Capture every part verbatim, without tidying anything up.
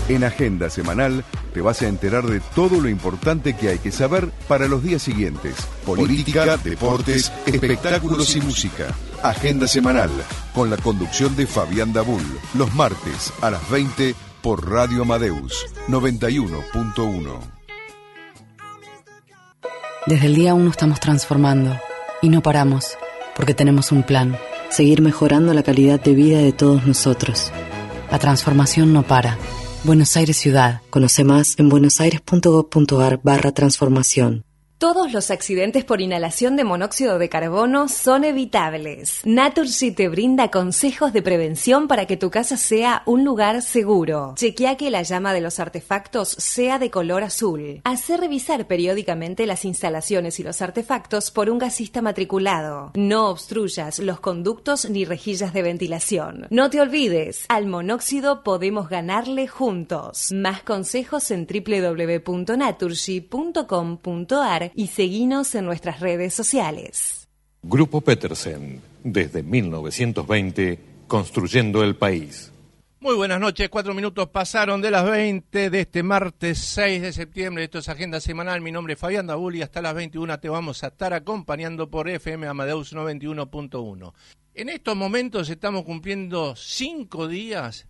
En Agenda Semanal te vas a enterar de todo lo importante que hay que saber para los días siguientes. Política, deportes, espectáculos y música. Agenda Semanal, con la conducción de Fabián Dabul, los martes a las veinte por Radio Amadeus noventa y uno punto uno. Desde el día uno estamos transformando y no paramos, porque tenemos un plan: seguir mejorando la calidad de vida de todos nosotros. La transformación no para. Buenos Aires Ciudad. Conoce más en buenosaires.gov.ar barra transformación. Todos los accidentes por inhalación de monóxido de carbono son evitables. Naturgy te brinda consejos de prevención para que tu casa sea un lugar seguro. Chequea que la llama de los artefactos sea de color azul. Hacé revisar periódicamente las instalaciones y los artefactos por un gasista matriculado. No obstruyas los conductos ni rejillas de ventilación. No te olvides, al monóxido podemos ganarle juntos. Más consejos en doble u doble u doble u punto naturgy punto com punto a r y seguinos en nuestras redes sociales. Grupo Petersen, desde mil novecientos veinte, construyendo el país. Muy buenas noches, cuatro minutos pasaron de las veinte de este martes seis de septiembre. Esto es Agenda Semanal, mi nombre es Fabián Dabul y hasta las veintiuna te vamos a estar acompañando por F M Amadeus noventa y uno punto uno. En estos momentos estamos cumpliendo cinco días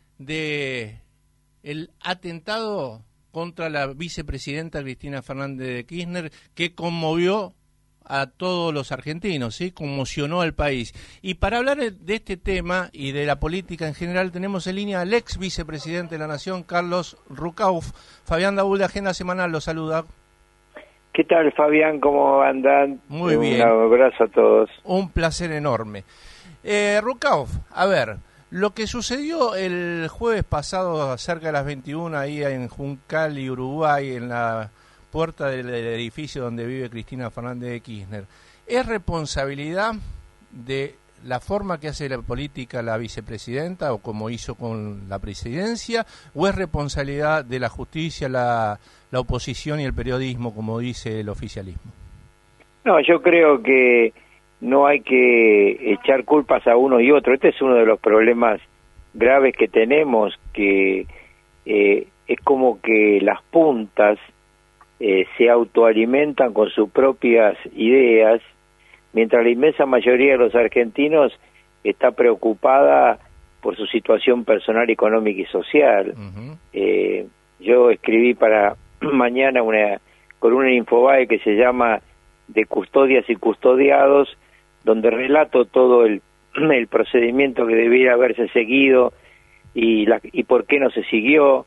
de el atentado contra la vicepresidenta Cristina Fernández de Kirchner, que conmovió a todos los argentinos, ¿sí? Conmocionó al país. Y para hablar de este tema y de la política en general, tenemos en línea al ex vicepresidente de la Nación, Carlos Rucauf. Fabián Dabul de Agenda Semanal lo saluda. ¿Qué tal, Fabián? ¿Cómo andan? Muy bien. Un abrazo a todos. Un placer enorme. Eh, Rucauf, a ver, lo que sucedió el jueves pasado cerca de las veintiuna ahí en Juncal y Uruguay, en la puerta del, del edificio donde vive Cristina Fernández de Kirchner, ¿es responsabilidad de la forma que hace la política la vicepresidenta o como hizo con la presidencia, o es responsabilidad de la justicia, la, la oposición y el periodismo, como dice el oficialismo? No, yo creo que no hay que echar culpas a uno y otro. Este es uno de los problemas graves que tenemos, que eh, es como que las puntas eh, se autoalimentan con sus propias ideas, mientras la inmensa mayoría de los argentinos está preocupada por su situación personal, económica y social. Uh-huh. Eh, yo escribí para mañana una columna en Infobae que se llama De custodias y custodiados, donde relato todo el, el procedimiento que debiera haberse seguido y, la, y por qué no se siguió.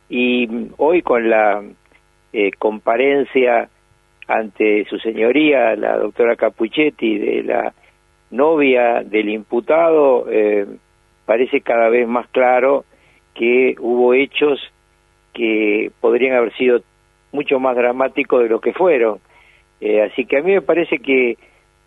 Y hoy con la eh, comparencia ante su señoría, la doctora Capuchetti, de la novia del imputado, eh, parece cada vez más claro que hubo hechos que podrían haber sido mucho más dramáticos de lo que fueron. Eh, así que a mí me parece que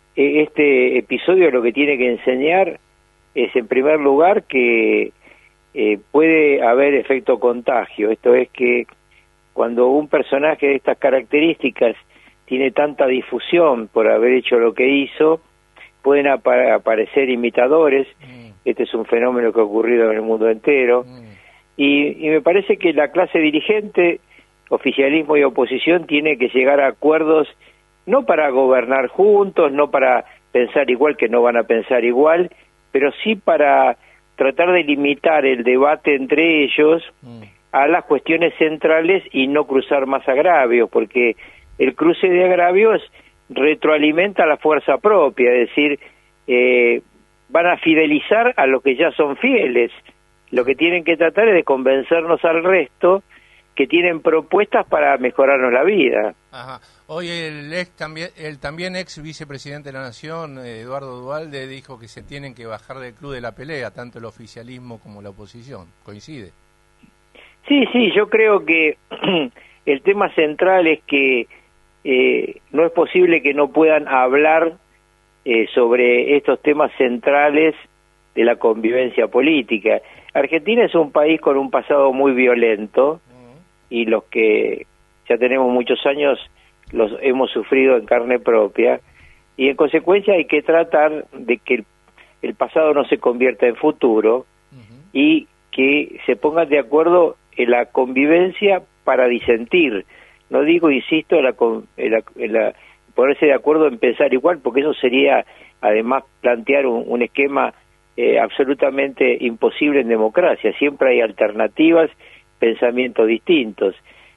este episodio lo que tiene que enseñar es, en primer lugar, que eh, puede haber efecto contagio. Esto es que cuando un personaje de estas características tiene tanta difusión por haber hecho lo que hizo, pueden ap- aparecer imitadores. Mm. Este es un fenómeno que ha ocurrido en el mundo entero. Mm. Y, y me parece que la clase dirigente, oficialismo y oposición, tiene que llegar a acuerdos, no para gobernar juntos, no para pensar igual, que no van a pensar igual, pero sí para tratar de limitar el debate entre ellos mm. a las cuestiones centrales y no cruzar más agravios, porque el cruce de agravios retroalimenta la fuerza propia, es decir, eh, van a fidelizar a los que ya son fieles. Lo que tienen que tratar es de convencernos al resto que tienen propuestas para mejorarnos la vida. Ajá. Hoy el ex también el también ex vicepresidente de la Nación, Eduardo Duhalde, dijo que se tienen que bajar del club de la pelea, tanto el oficialismo como la oposición. ¿Coincide? Sí, sí, yo creo que el tema central es que eh, no es posible que no puedan hablar eh, sobre estos temas centrales de la convivencia política. Argentina es un país con un pasado muy violento, y los que ya tenemos muchos años los hemos sufrido en carne propia, y en consecuencia hay que tratar de que el, el pasado no se convierta en futuro, uh-huh. y que se pongan de acuerdo en la convivencia para disentir. No digo, insisto, en la, en la, en la ponerse de acuerdo en pensar igual, porque eso sería además plantear un, un esquema eh, absolutamente imposible en democracia. Siempre hay alternativas, pensamientos distintos.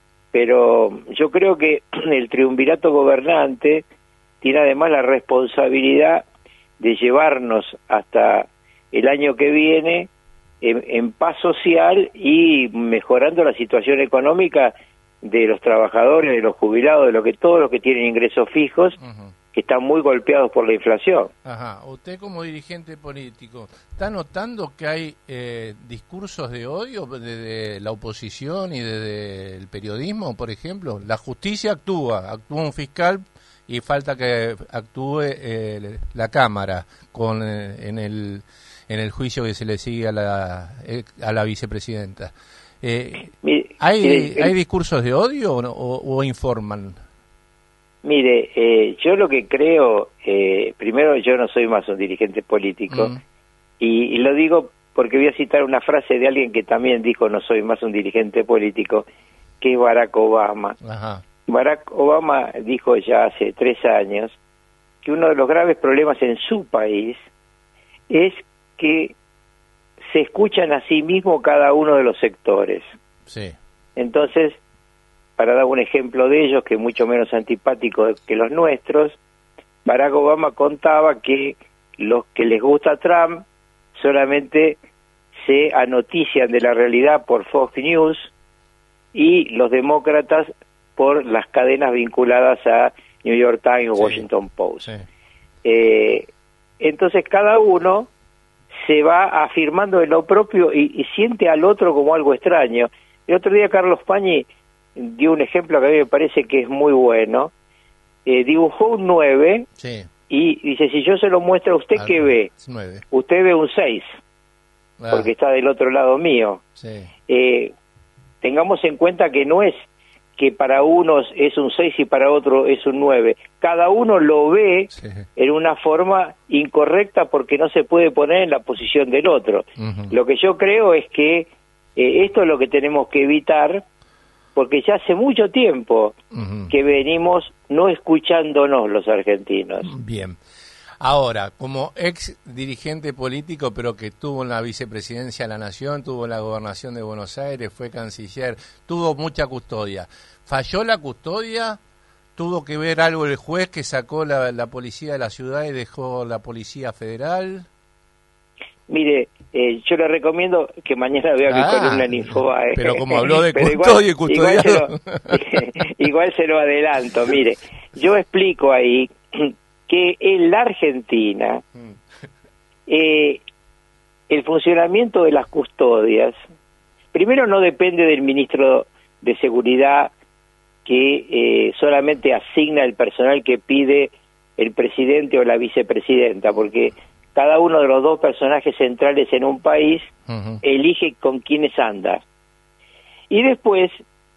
Pero yo creo que el triunvirato gobernante tiene además la responsabilidad de llevarnos hasta el año que viene en, en paz social y mejorando la situación económica de los trabajadores, de los jubilados, de lo que todos los que tienen ingresos fijos, uh-huh. que están muy golpeados por la inflación. Ajá. Usted como dirigente político, ¿está notando que hay eh, discursos de odio desde la oposición y desde el periodismo, por ejemplo? La justicia actúa, actúa un fiscal y falta que actúe eh, la Cámara con eh, en el en el juicio que se le sigue a la eh, a la vicepresidenta. Eh, ¿hay, mire, ¿Hay discursos de odio o, o, o informan? Mire, eh, yo lo que creo, eh, primero yo no soy más un dirigente político, mm. y, y lo digo porque voy a citar una frase de alguien que también dijo no soy más un dirigente político, que es Barack Obama. Ajá. Barack Obama dijo ya hace tres años que uno de los graves problemas en su país es que se escuchan a sí mismo cada uno de los sectores. Sí. Entonces, para dar un ejemplo de ellos, que es mucho menos antipático que los nuestros, Barack Obama contaba que los que les gusta Trump solamente se anotician de la realidad por Fox News y los demócratas por las cadenas vinculadas a New York Times o sí. Washington Post. Sí. Eh, entonces cada uno se va afirmando en lo propio y, y siente al otro como algo extraño. El otro día Carlos Pañi dio un ejemplo que a mí me parece que es muy bueno. Eh, dibujó un nueve sí. y dice, si yo se lo muestro a usted, ah, ¿qué ve? nueve. Usted ve un seis, ah. porque está del otro lado mío. Sí. Eh, tengamos en cuenta que no es que para unos es un seis y para otro es un nueve. Cada uno lo ve sí. en una forma incorrecta porque no se puede poner en la posición del otro. Uh-huh. Lo que yo creo es que eh, esto es lo que tenemos que evitar, porque ya hace mucho tiempo uh-huh. que venimos no escuchándonos los argentinos. Bien. Ahora, como ex dirigente político, pero que tuvo en la vicepresidencia de la Nación, tuvo la gobernación de Buenos Aires, fue canciller, tuvo mucha custodia. ¿Falló la custodia? ¿Tuvo que ver algo el juez que sacó la, la policía de la ciudad y dejó la policía federal? Mire, eh, yo le recomiendo que mañana vea ah, mi columna en Infobae. Pero como habló de custodia y custodiado... Igual se, lo, igual se lo adelanto, mire. Yo explico ahí que en la Argentina eh, el funcionamiento de las custodias, primero no depende del ministro de Seguridad que eh, solamente asigna el personal que pide el presidente o la vicepresidenta, porque cada uno de los dos personajes centrales en un país uh-huh. elige con quiénes anda. Y después,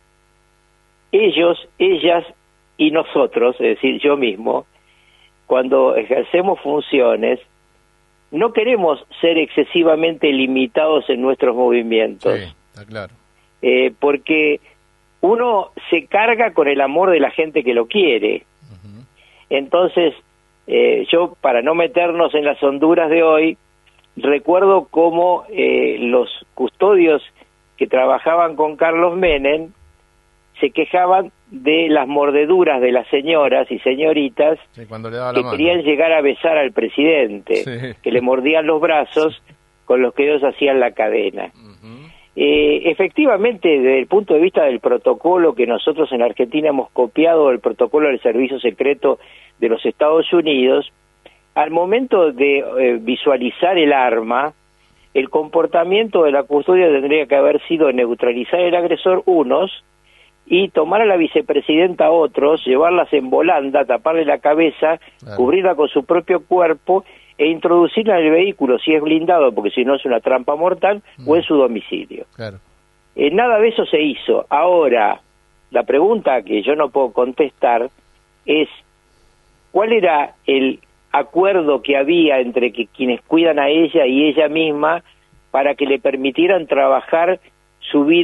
ellos, ellas y nosotros, es decir, yo mismo, cuando ejercemos funciones, no queremos ser excesivamente limitados en nuestros movimientos. Sí, está claro. Eh, porque uno se carga con el amor de la gente que lo quiere. Uh-huh. Entonces, eh, yo, para no meternos en las honduras de hoy, recuerdo cómo eh, los custodios que trabajaban con Carlos Menem se quejaban de las mordeduras de las señoras y señoritas sí, cuando le daba que la mano. Querían llegar a besar al presidente, sí. que le mordían los brazos con los que ellos hacían la cadena. Uh-huh. Eh, efectivamente, desde el punto de vista del protocolo que nosotros en Argentina hemos copiado, el protocolo del servicio secreto de los Estados Unidos, al momento de eh, visualizar el arma, el comportamiento de la custodia tendría que haber sido neutralizar el agresor unos y tomar a la vicepresidenta otros, llevarlas en volanda, taparle la cabeza, claro. cubrirla con su propio cuerpo e introducirla en el vehículo, si es blindado, porque si no es una trampa mortal, mm. o en su domicilio. Claro. Eh, nada de eso se hizo. Ahora, la pregunta que yo no puedo contestar es, ¿cuál era el acuerdo que había entre que quienes cuidan a ella y ella misma para que le permitieran trabajar su vida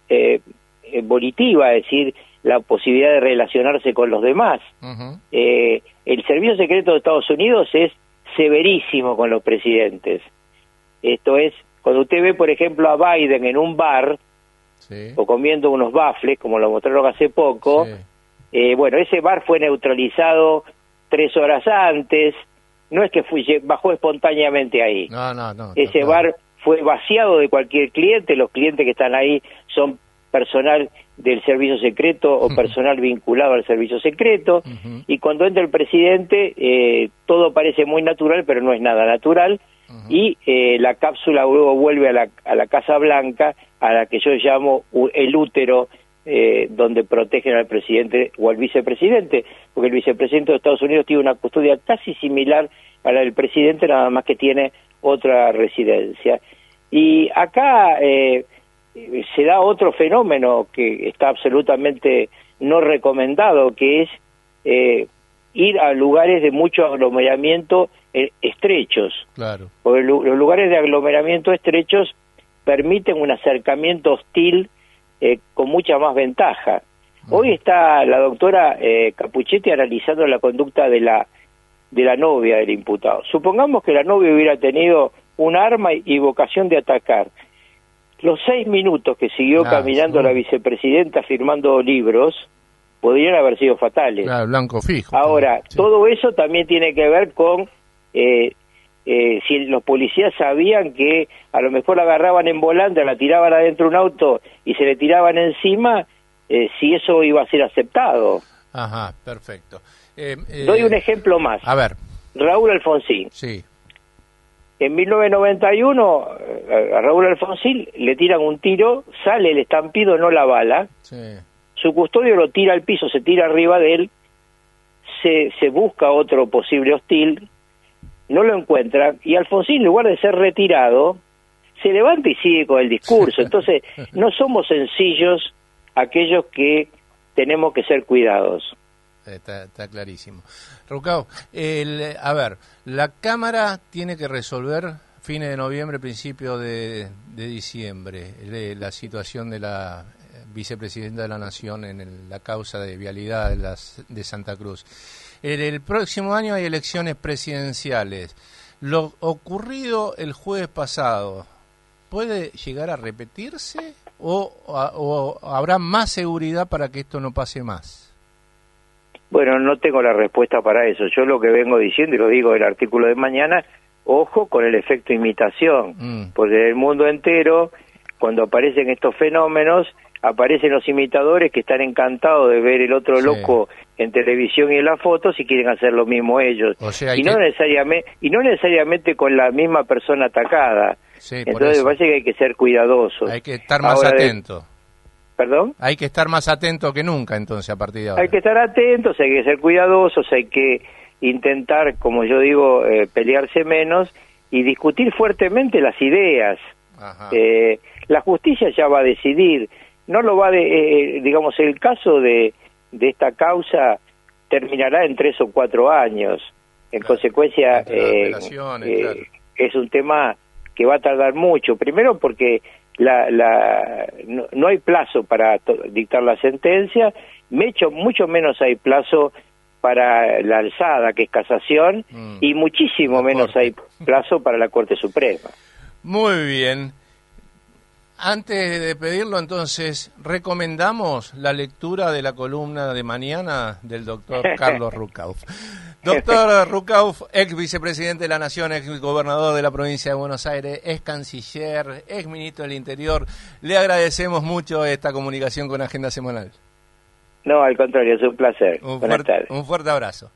eh, volitiva, es decir, la posibilidad de relacionarse con los demás. Uh-huh. Eh, el servicio secreto de Estados Unidos es severísimo con los presidentes. Esto es, cuando usted ve, por ejemplo, a Biden en un bar, sí, o comiendo unos baffles, como lo mostraron hace poco, sí, eh, bueno, ese bar fue neutralizado tres horas antes, no es que fue, bajó espontáneamente ahí. No, no, no. Ese no, bar fue vaciado de cualquier cliente, los clientes que están ahí son personal del servicio secreto o uh-huh, personal vinculado al servicio secreto, uh-huh, y cuando entra el presidente eh, todo parece muy natural, pero no es nada natural, uh-huh, y eh, la cápsula luego vuelve a la, a la Casa Blanca, a la que yo llamo el útero, eh, donde protegen al presidente o al vicepresidente, porque el vicepresidente de Estados Unidos tiene una custodia casi similar a la del presidente, nada más que tiene otra residencia. Y acá eh, se da otro fenómeno que está absolutamente no recomendado, que es eh, ir a lugares de mucho aglomeramiento eh, estrechos. Claro. Porque los lugares de aglomeramiento estrechos permiten un acercamiento hostil eh, con mucha más ventaja. Uh-huh. Hoy está la doctora eh, Capuchetti analizando la conducta de la de la novia del imputado. Supongamos que la novia hubiera tenido un arma y vocación de atacar. Los seis minutos que siguió claro, caminando sí, la vicepresidenta firmando libros podrían haber sido fatales. Claro, blanco fijo. Ahora, sí, todo eso también tiene que ver con eh, eh, si los policías sabían que a lo mejor la agarraban en volante, la tiraban adentro de un auto y se le tiraban encima, eh, si eso iba a ser aceptado. Ajá, perfecto. Eh, eh, Doy un ejemplo más. A ver. Raúl Alfonsín. Sí. En mil novecientos noventa y uno, a Raúl Alfonsín le tiran un tiro, sale el estampido, no la bala. Sí. Su custodio lo tira al piso, se tira arriba de él, se, se busca otro posible hostil, no lo encuentra, y Alfonsín, en lugar de ser retirado, se levanta y sigue con el discurso. Entonces, no somos sencillos aquellos que tenemos que ser cuidados. Está, está clarísimo. Rucao, el, a ver, la Cámara tiene que resolver fines de noviembre, principio de, de diciembre, de la situación de la vicepresidenta de la Nación en el, la causa de vialidad de, las, de Santa Cruz. En el próximo año hay elecciones presidenciales. Lo ocurrido el jueves pasado, ¿puede llegar a repetirse o, o, o habrá más seguridad para que esto no pase más? Bueno, no tengo la respuesta para eso. Yo lo que vengo diciendo, y lo digo en el artículo de mañana, ojo con el efecto imitación, mm. porque en el mundo entero, cuando aparecen estos fenómenos, aparecen los imitadores que están encantados de ver el otro sí. loco en televisión y en las fotos y quieren hacer lo mismo ellos. O sea, y, no que... necesariamente, y no necesariamente con la misma persona atacada. Sí, Entonces me parece que hay que ser cuidadosos. Hay que estar más Ahora, atento. De... ¿Perdón? Hay que estar más atento que nunca, entonces, a partir de ahora. Hay que estar atentos, hay que ser cuidadosos, hay que intentar, como yo digo, eh, pelearse menos y discutir fuertemente las ideas. Ajá. Eh, la justicia ya va a decidir, no lo va de, eh, digamos, el caso de, de esta causa terminará en tres o cuatro años. En claro. consecuencia, eh, eh, claro. es un tema que va a tardar mucho. Primero porque La, la, no, no hay plazo para to- dictar la sentencia, mucho, mucho menos hay plazo para la alzada, que es casación, mm. y muchísimo menos hay plazo para la Corte Suprema. Muy bien. Antes de pedirlo, entonces, recomendamos la lectura de la columna de mañana del doctor Carlos Rucauf. Doctor Rucauf, ex vicepresidente de la Nación, ex gobernador de la provincia de Buenos Aires, ex canciller, ex ministro del Interior, le agradecemos mucho esta comunicación con Agenda Semanal. No, al contrario, es un placer. Un, Buenas fuerte, tardes. un fuerte abrazo.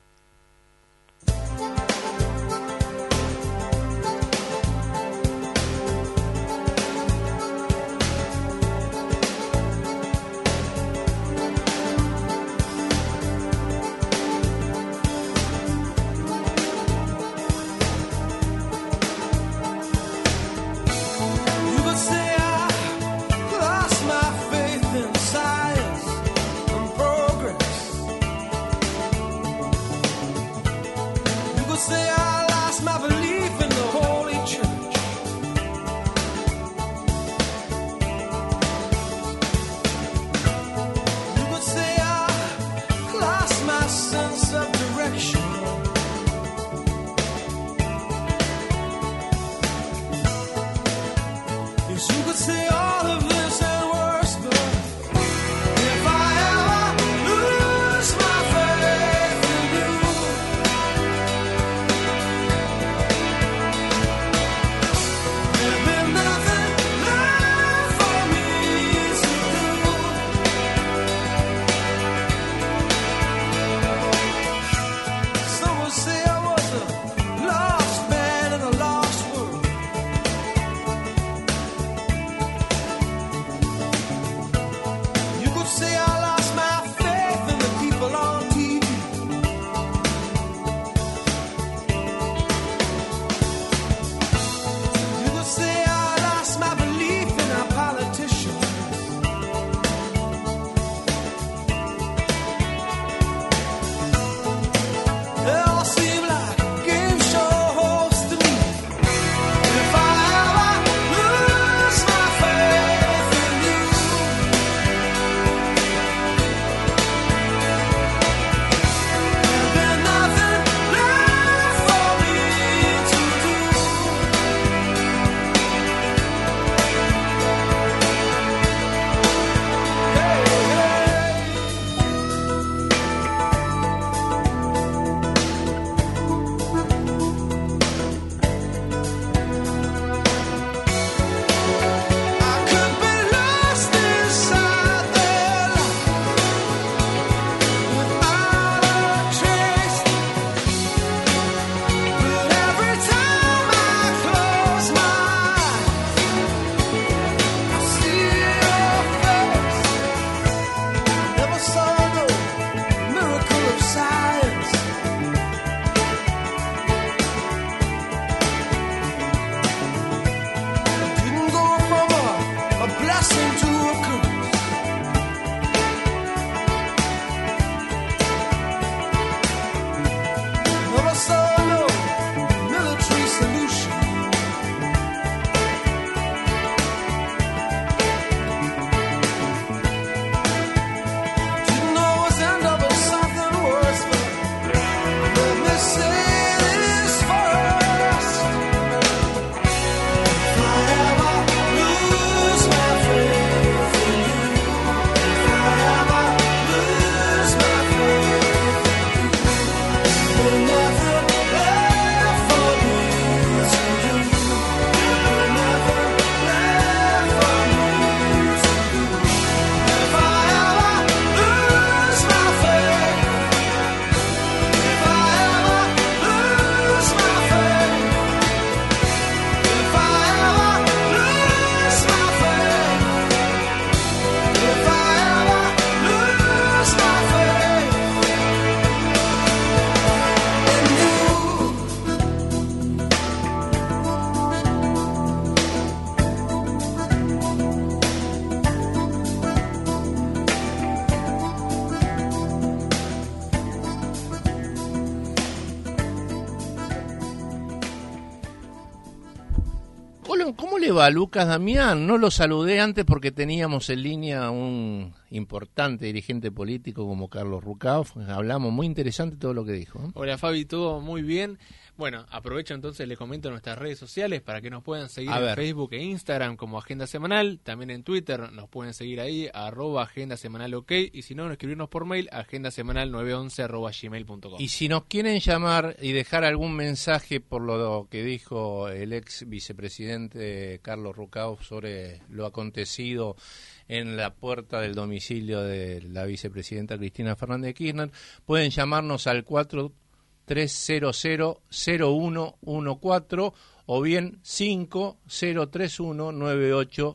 ¿Cómo le va, Lucas Damián? No lo saludé antes porque teníamos en línea a un importante dirigente político como Carlos Rucauf. Hablamos, muy interesante todo lo que dijo. ¿eh? Hola Fabi, todo muy bien. Bueno, aprovecho entonces, les comento nuestras redes sociales para que nos puedan seguir a en ver. Facebook e Instagram como Agenda Semanal. También en Twitter nos pueden seguir ahí, arroba Agenda Semanal OK. Y si no, escribirnos por mail, agendasemanal nueve once arroba gmail punto com. Y si nos quieren llamar y dejar algún mensaje por lo que dijo el ex vicepresidente Carlos Rucauf sobre lo acontecido en la puerta del domicilio de la vicepresidenta Cristina Fernández de Kirchner, pueden llamarnos al cuatro tres cero cero cero uno uno cuatro o bien cinco cero tres uno nueve ocho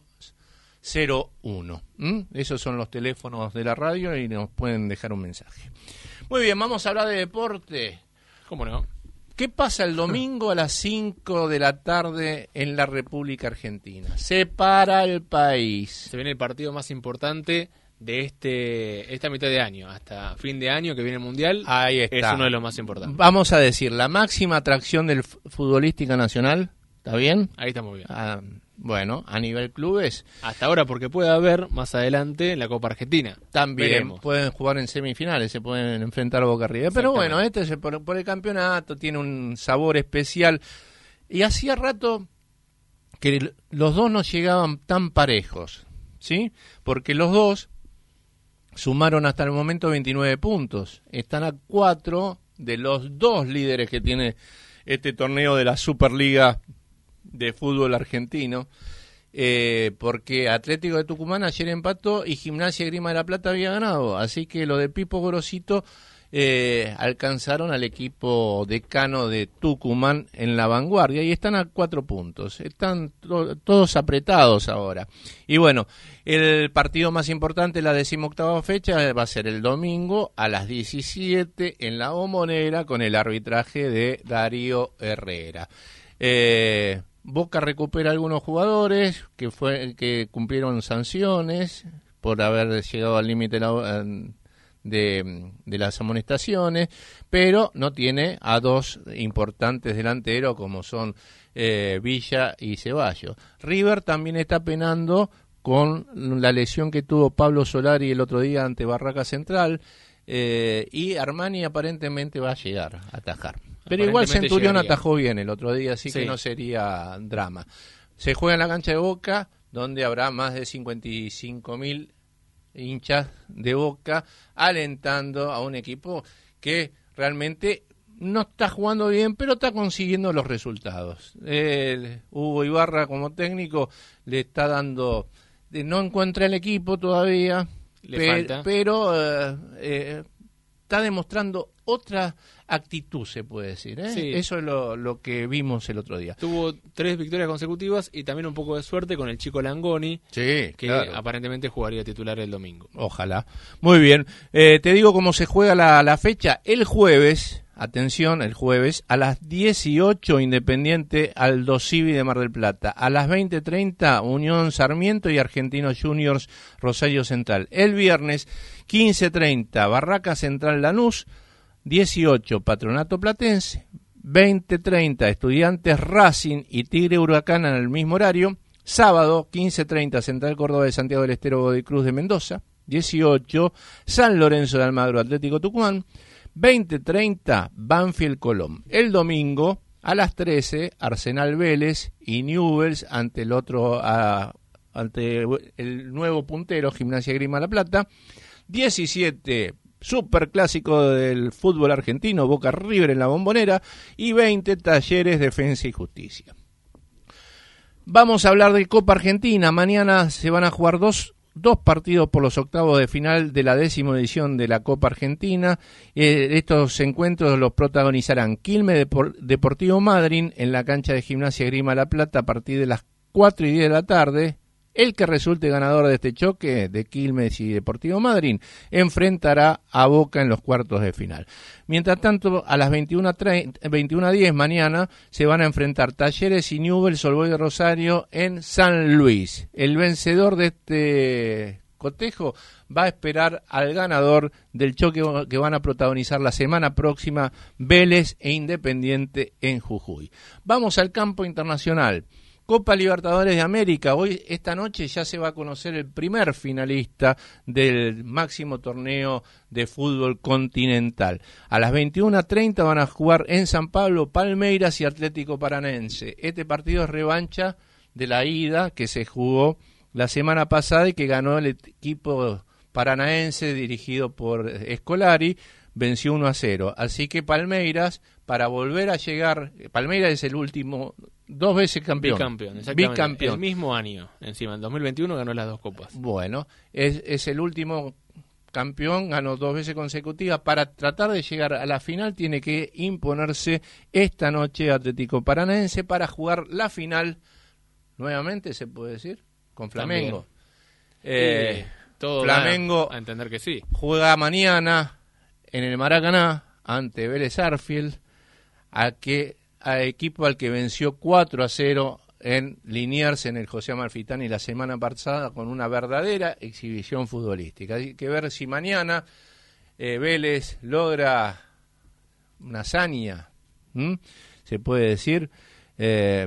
cero uno. ¿Mm? Esos son los teléfonos de la radio y nos pueden dejar un mensaje. Muy bien, vamos a hablar de deporte. ¿Cómo no? ¿Qué pasa el domingo a las cinco de la tarde en la República Argentina? Se para el país. Se viene el partido más importante de este esta mitad de año, hasta fin de año que viene el Mundial. Ahí está. Es uno de los más importantes. Vamos a decir, la máxima atracción del f- futbolística nacional, ¿está bien? Ahí está muy bien. Ah, bueno, a nivel clubes Hasta ahora, porque puede haber más adelante en la Copa Argentina. también Veremos. pueden jugar en semifinales, se pueden enfrentar a Boca River. Pero bueno, este es por, por el campeonato, tiene un sabor especial. Y hacía rato que l- los dos no llegaban tan parejos, ¿sí? Porque los dos sumaron hasta el momento veintinueve puntos. Están a cuatro de los dos líderes que tiene este torneo de la Superliga de fútbol argentino, eh, porque Atlético de Tucumán ayer empató y Gimnasia y Grima de la Plata había ganado, así que lo de Pipo Gorosito eh, alcanzaron al equipo decano de Tucumán en la vanguardia y están a cuatro puntos, están to- todos apretados ahora. Y bueno, el partido más importante, la decimoctava fecha, va a ser el domingo a las diecisiete en la Bombonera con el arbitraje de Darío Herrera. Eh, Boca recupera algunos jugadores que fue que cumplieron sanciones por haber llegado al límite de, de las amonestaciones, pero no tiene a dos importantes delanteros como son eh, Villa y Ceballos. River también está penando con la lesión que tuvo Pablo Solari el otro día ante Barraca Central, eh, y Armani aparentemente va a llegar a atajar. Pero igual Centurión llegaría. Atajó bien el otro día, así sí. que no sería drama. Se juega en la cancha de Boca, donde habrá más de cincuenta y cinco mil hinchas de Boca, alentando a un equipo que realmente no está jugando bien, pero está consiguiendo los resultados. El Hugo Ibarra como técnico le está dando... No encuentra el equipo todavía, le pe- falta. pero eh, eh, está demostrando otra actitud, se puede decir. ¿eh? Sí. Eso es lo, lo que vimos el otro día. Tuvo tres victorias consecutivas y también un poco de suerte con el chico Langoni, Sí, que claro. aparentemente jugaría titular el domingo. Ojalá. Muy bien. Eh, te digo cómo se juega la, la fecha. El jueves atención, el jueves, a las dieciocho Independiente Aldo Civi de Mar del Plata. A las veinte treinta Unión Sarmiento y Argentinos Juniors Rosario Central. El viernes, quince treinta Barraca Central Lanús, dieciocho Patronato Platense, veinte treinta Estudiantes Racing y Tigre Huracán en el mismo horario. Sábado, quince treinta Central Córdoba de Santiago del Estero Godoy Cruz de Mendoza, dieciocho San Lorenzo de Almagro Atlético Tucumán, veinte treinta Banfield Colón. El domingo a las trece Arsenal Vélez y Newell's ante el otro a, ante el nuevo puntero Gimnasia Grima La Plata. diecisiete Superclásico del fútbol argentino, Boca River en la Bombonera, y veinte Talleres Defensa y Justicia. Vamos a hablar de Copa Argentina. Mañana se van a jugar dos, dos partidos por los octavos de final de la décima edición de la Copa Argentina. Eh, estos encuentros los protagonizarán Quilmes Depor- Deportivo Madryn en la cancha de Gimnasia Grima La Plata a partir de las cuatro y diez de la tarde. El que resulte ganador de este choque de Quilmes y Deportivo Madryn enfrentará a Boca en los cuartos de final. Mientras tanto, a las veintiuna diez mañana se van a enfrentar Talleres y Newell's Old Boys de Rosario en San Luis. El vencedor de este cotejo va a esperar al ganador del choque que van a protagonizar la semana próxima Vélez e Independiente en Jujuy. Vamos al campo internacional. Copa Libertadores de América. Hoy, esta noche, ya se va a conocer el primer finalista del máximo torneo de fútbol continental. A las veintiuna treinta van a jugar en San Pablo Palmeiras y Atlético Paranaense. Este partido es revancha de la ida que se jugó la semana pasada y que ganó el equipo paranaense dirigido por Scolari, venció uno a cero. Así que Palmeiras, para volver a llegar, Palmeiras es el último, dos veces campeón. Bicampeón, exactamente. Bicampeón. El mismo año, encima, en dos mil veintiuno ganó las dos copas. Bueno, es, es el último campeón, ganó dos veces consecutivas. Para tratar de llegar a la final tiene que imponerse esta noche Atlético Paranaense para jugar la final, nuevamente se puede decir, con Flamengo. Eh, eh, todo Flamengo a entender que sí. Juega mañana en el Maracaná ante Vélez Sarsfield, a que a equipo al que venció cuatro a cero en Liniers en el José Amalfitani la semana pasada con una verdadera exhibición futbolística. Hay que ver si mañana eh, Vélez logra una hazaña, ¿m? se puede decir, eh,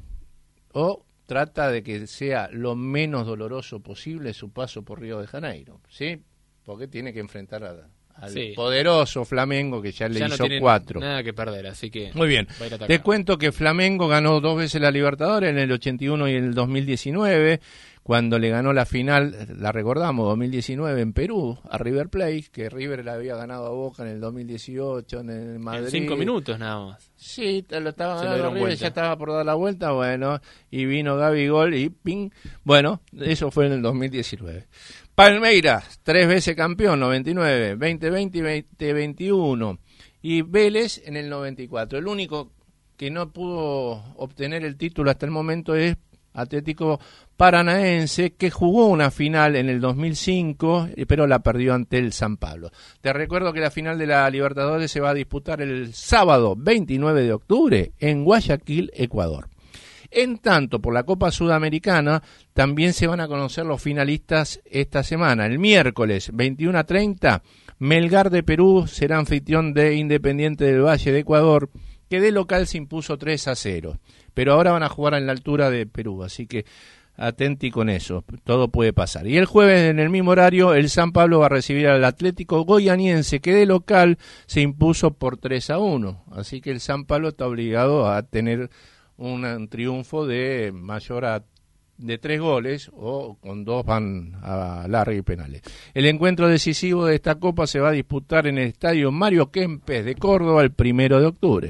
o trata de que sea lo menos doloroso posible su paso por Río de Janeiro, ¿sí? Porque tiene que enfrentar a al sí. poderoso Flamengo que ya le ya hizo no tiene cuatro. Nada que perder, así que muy bien. Te cuento que Flamengo ganó dos veces la Libertadores en el ochenta y uno y en el dos mil diecinueve, cuando le ganó la final, la recordamos, dos mil diecinueve en Perú a River Plate, que River le había ganado a Boca en el dos mil dieciocho en el Madrid. En cinco minutos nada más. Sí, lo estaba ganando River, ya estaba por dar la vuelta, bueno, y vino Gabigol y ping. Bueno, eso fue en el dos mil diecinueve. Palmeiras, tres veces campeón, noventa y nueve, veinte veinte y veinte veintiuno. Y Vélez en el noventa y cuatro. El único que no pudo obtener el título hasta el momento es Atlético Paranaense, que jugó una final en el dos mil cinco, pero la perdió ante el San Pablo. Te recuerdo que la final de la Libertadores se va a disputar el sábado veintinueve de octubre en Guayaquil, Ecuador. En tanto, por la Copa Sudamericana, también se van a conocer los finalistas esta semana. El miércoles, veintiuna treinta, Melgar de Perú será anfitrión de Independiente del Valle de Ecuador, que de local se impuso tres a cero. Pero ahora van a jugar en la altura de Perú, así que atenti con eso, todo puede pasar. Y el jueves, en el mismo horario, el San Pablo va a recibir al Atlético Goianiense, que de local se impuso por tres a uno. Así que el San Pablo está obligado a tener un, un triunfo de mayor a de tres goles, o con dos van a larga y penales. El encuentro decisivo de esta Copa se va a disputar en el Estadio Mario Kempes de Córdoba el primero de octubre.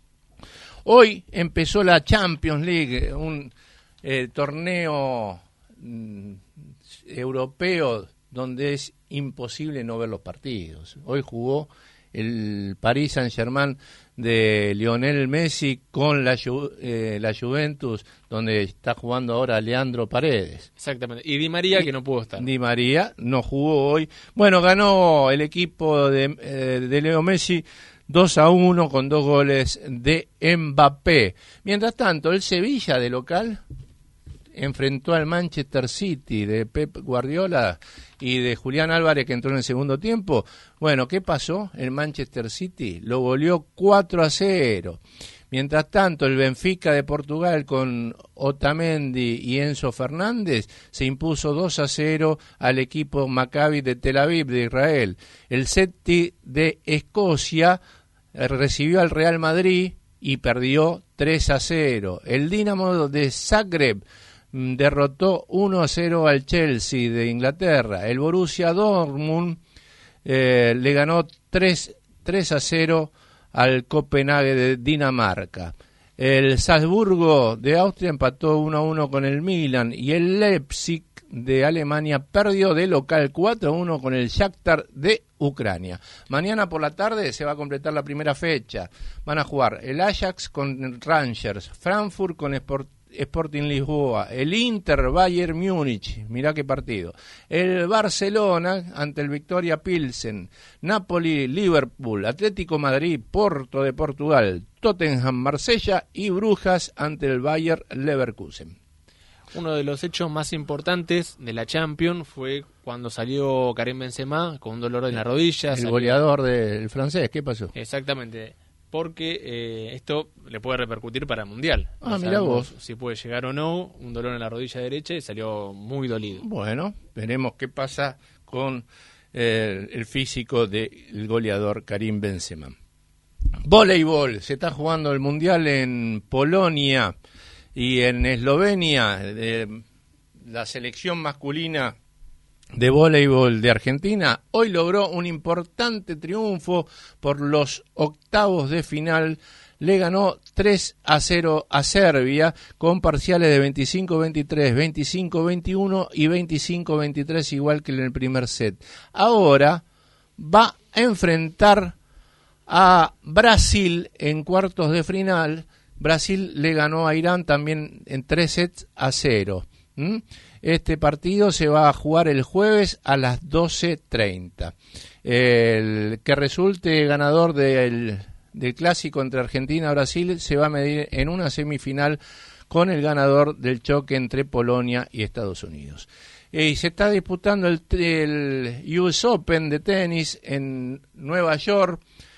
Hoy empezó la Champions League, un eh, torneo mm, europeo donde es imposible no ver los partidos. Hoy jugó el Paris Saint-Germain de Lionel Messi con la, Ju- eh, la Juventus, donde está jugando ahora Leandro Paredes. Exactamente. Y Di María, y, que no pudo estar. Di María no jugó hoy. Bueno, ganó el equipo de, eh, de Leo Messi dos a uno con dos goles de Mbappé. Mientras tanto, el Sevilla de local enfrentó al Manchester City de Pep Guardiola y de Julián Álvarez, que entró en el segundo tiempo. Bueno, ¿qué pasó? El Manchester City lo goleó cuatro a cero. Mientras tanto, el Benfica de Portugal con Otamendi y Enzo Fernández se impuso dos a cero al equipo Maccabi de Tel Aviv de Israel. El Celtic de Escocia recibió al Real Madrid y perdió tres a cero. El Dinamo de Zagreb derrotó uno a cero al Chelsea de Inglaterra. El Borussia Dortmund eh, le ganó tres a cero al Copenhague de Dinamarca. El Salzburgo de Austria empató uno a uno con el Milan y el Leipzig de Alemania perdió de local cuatro a uno con el Shakhtar de Ucrania. Mañana por la tarde se va a completar la primera fecha. Van a jugar el Ajax con Rangers, Frankfurt con Sport Sporting Lisboa, el Inter Bayern Múnich, mirá qué partido, el Barcelona ante el Victoria Pilsen, Napoli Liverpool, Atlético Madrid Porto de Portugal, Tottenham Marsella y Brujas ante el Bayer Leverkusen. Uno de los hechos más importantes de la Champions fue cuando salió Karim Benzema con un dolor en la rodilla. El salió... goleador del francés, ¿qué pasó? Exactamente. Porque eh, esto le puede repercutir para el Mundial. Ah, no mirá vos. Si puede llegar o no, un dolor en la rodilla derecha y salió muy dolido. Bueno, veremos qué pasa con eh, el físico del goleador Karim Benzema. Voleibol, se está jugando el Mundial en Polonia y en Eslovenia. Eh, la selección masculina de voleibol de Argentina hoy logró un importante triunfo por los octavos de final. Le ganó tres a cero a Serbia con parciales de veinticinco veintitrés, veinticinco veintiuno y veinticinco veintitrés, igual que en el primer set. Ahora va a enfrentar a Brasil en cuartos de final. Brasil le ganó a Irán también en tres sets a cero. ¿Mm? Este partido se va a jugar el jueves a las doce treinta. El que resulte ganador del, del clásico entre Argentina y Brasil se va a medir en una semifinal con el ganador del choque entre Polonia y Estados Unidos. Y se está disputando el, el U S Open de tenis en Nueva York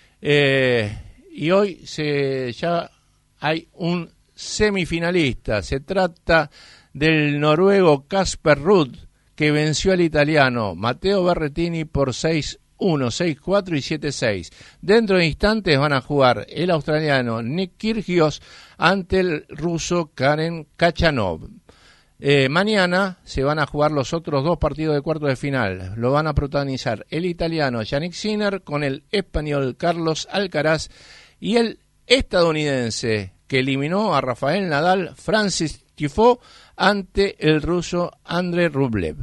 eh, y hoy se ya hay un semifinalista. Se trata del noruego Casper Ruud, que venció al italiano Matteo Berrettini por seis uno, seis cuatro y siete seis. Dentro de instantes van a jugar el australiano Nick Kyrgios ante el ruso Karen Khachanov. Eh, mañana se van a jugar los otros dos partidos de cuartos de final. Lo van a protagonizar el italiano Yannick Sinner con el español Carlos Alcaraz y el estadounidense que eliminó a Rafael Nadal, Francis Tiafoe, ante el ruso Andrei Rublev.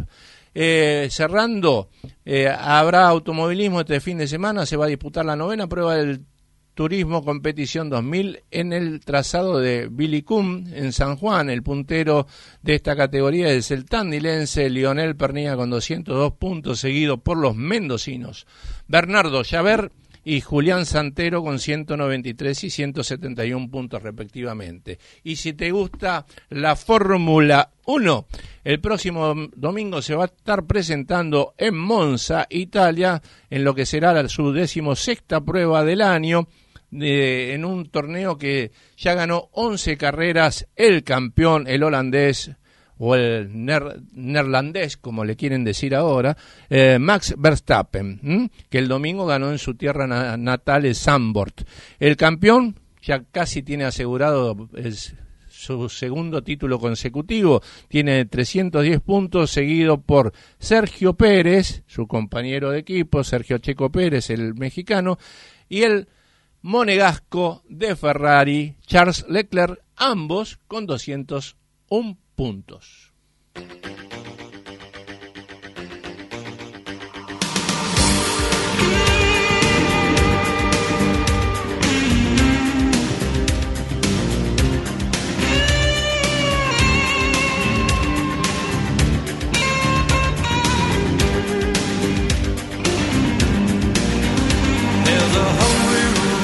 Eh, cerrando, eh, habrá automovilismo este fin de semana. Se va a disputar la novena prueba del Turismo Competición dos mil en el trazado de Vilicum en San Juan. El puntero de esta categoría es el tandilense Lionel Pernilla con doscientos dos puntos, seguido por los mendocinos Bernardo Llaver y Julián Santero con ciento noventa y tres y ciento setenta y uno puntos respectivamente. Y si te gusta la Fórmula uno, el próximo domingo se va a estar presentando en Monza, Italia, en lo que será su decimosexta prueba del año, de, en un torneo que ya ganó once carreras el campeón, el holandés, o el ner, neerlandés, como le quieren decir ahora, eh, Max Verstappen, ¿m? que el domingo ganó en su tierra na- natal, el Zandvoort. El campeón ya casi tiene asegurado el, su segundo título consecutivo, tiene trescientos diez puntos, seguido por Sergio Pérez, su compañero de equipo, Sergio Checo Pérez, el mexicano, y el monegasco de Ferrari, Charles Leclerc, ambos con doscientos uno puntos. There's a hungry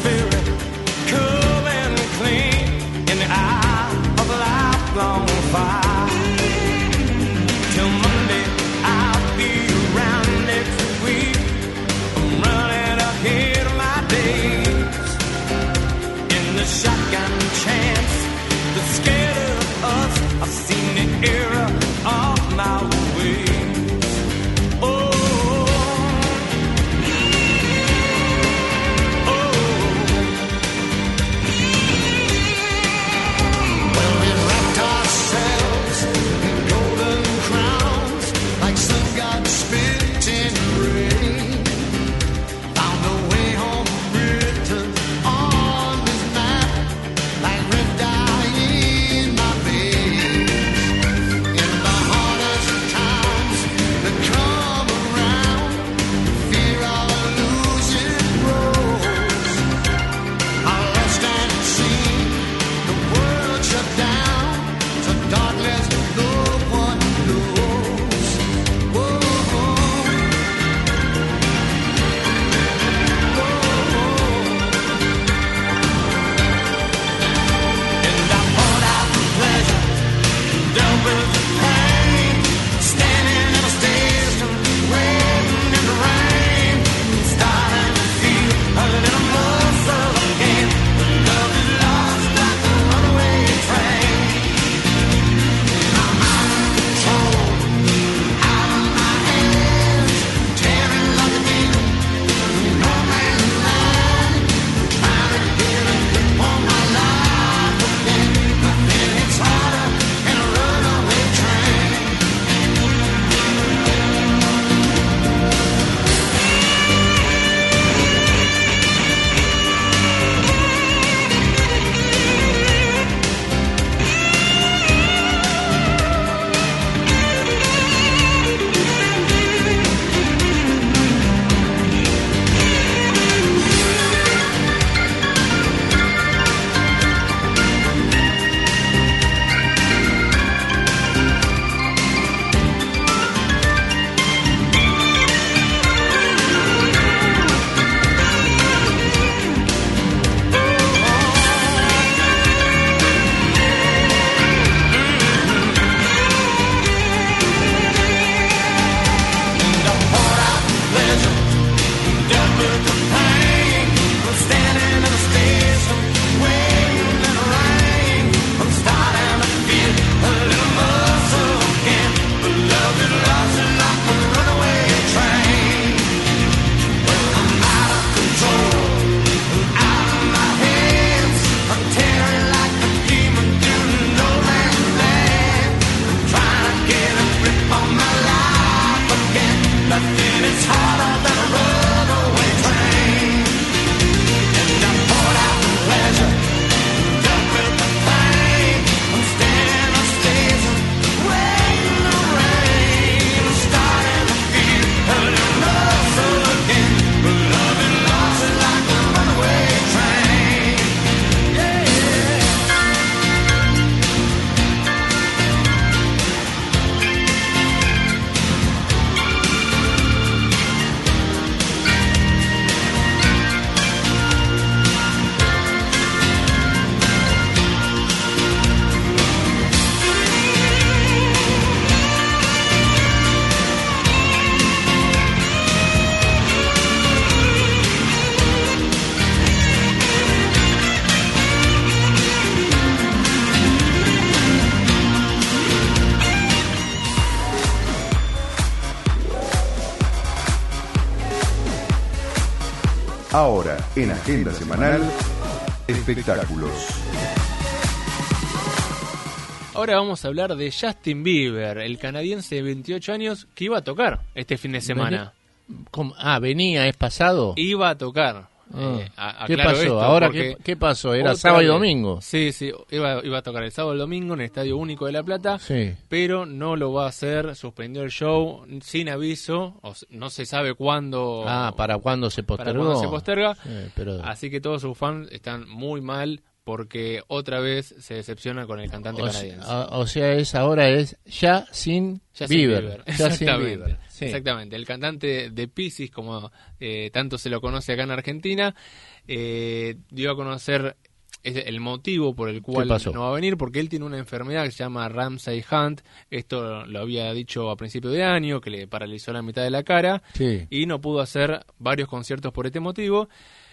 spirit cool and clean in the eye of a lifelong fire. Till Monday I'll be around next week. I'm running ahead of my days in the shotgun chance that's scared of us. I've seen the era of my ways. Ahora, en Agenda Semanal, espectáculos. Ahora vamos a hablar de Justin Bieber, el canadiense de veintiocho años que iba a tocar este fin de semana. ¿Cómo? Ah, venía, ¿es pasado? Iba a tocar. Ah, eh, a, ¿Qué pasó? esto, Ahora, ¿qué, ¿qué pasó? ¿Era sábado y domingo? Sí, sí, iba, iba a tocar el sábado y el domingo en el Estadio Único de La Plata, sí. Pero no lo va a hacer, suspendió el show sin aviso, o no se sabe cuándo. Ah, ¿para cuándo se postergó? Para cuándo se posterga, sí, pero... así que todos sus fans están muy mal porque otra vez se decepciona con el cantante O, canadiense. sea, o, o sea, es ahora es ya sin Ya sin Bieber. Bieber. Ya sin Exactamente. Bieber. Sí. Exactamente. El cantante de Piscis, como eh, tanto se lo conoce acá en Argentina, eh, dio a conocer el motivo por el cual pasó? no va a venir, porque él tiene una enfermedad que se llama Ramsay Hunt. Esto lo había dicho a principio de año, que le paralizó la mitad de la cara, Sí. y no pudo hacer varios conciertos por este motivo.